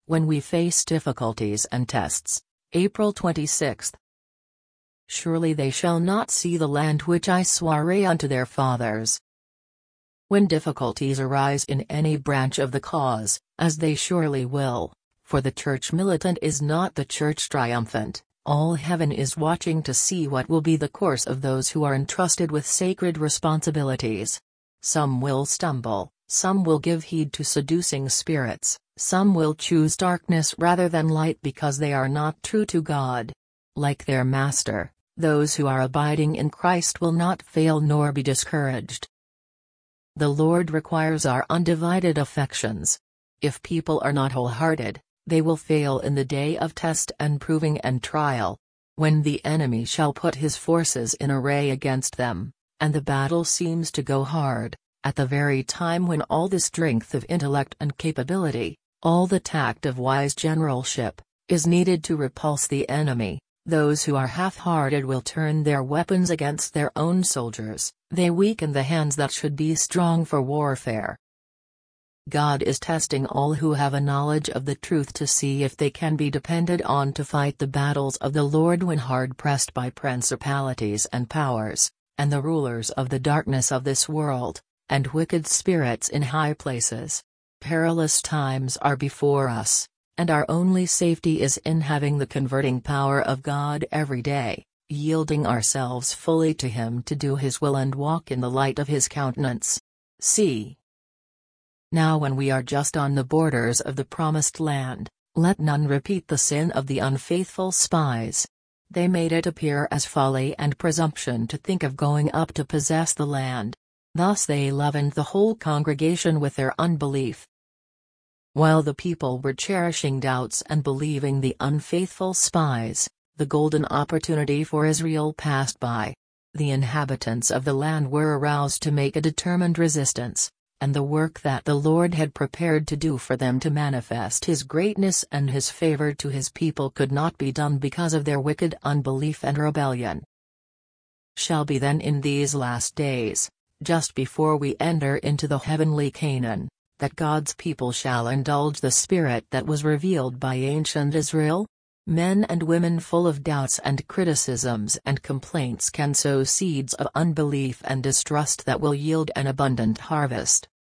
when we face difficulties and tests. April 26. Surely they shall not see the land which I swore unto their fathers. When difficulties arise in any branch of the cause, as they surely will, for the church militant is not the church triumphant, all heaven is watching to see what will be the course of those who are entrusted with sacred responsibilities. Some will stumble, some will give heed to seducing spirits, some will choose darkness rather than light because they are not true to God. Like their Master, those who are abiding in Christ will not fail nor be discouraged. The Lord requires our undivided affections. If people are not wholehearted, they will fail in the day of test and proving and trial. When the enemy shall put his forces in array against them, and the battle seems to go hard, at the very time when all the strength of intellect and capability, all the tact of wise generalship, is needed to repulse the enemy, those who are half-hearted will turn their weapons against their own soldiers, they weaken the hands that should be strong for warfare. God is testing all who have a knowledge of the truth to see if they can be depended on to fight the battles of the Lord when hard pressed by principalities and powers, and the rulers of the darkness of this world, and wicked spirits in high places. Perilous times are before us, and our only safety is in having the converting power of God every day, yielding ourselves fully to Him to do His will and walk in the light of His countenance. See. Now when we are just on the borders of the promised land, let none repeat the sin of the unfaithful spies. They made it appear as folly and presumption to think of going up to possess the land. Thus they leavened the whole congregation with their unbelief. While the people were cherishing doubts and believing the unfaithful spies, the golden opportunity for Israel passed by. The inhabitants of the land were aroused to make a determined resistance, and the work that the Lord had prepared to do for them to manifest His greatness and His favor to His people could not be done because of their wicked unbelief and rebellion. Shall be then in these last days, just before we enter into the heavenly Canaan, that God's people shall indulge the spirit that was revealed by ancient Israel? Men and women full of doubts and criticisms and complaints can sow seeds of unbelief and distrust that will yield an abundant harvest.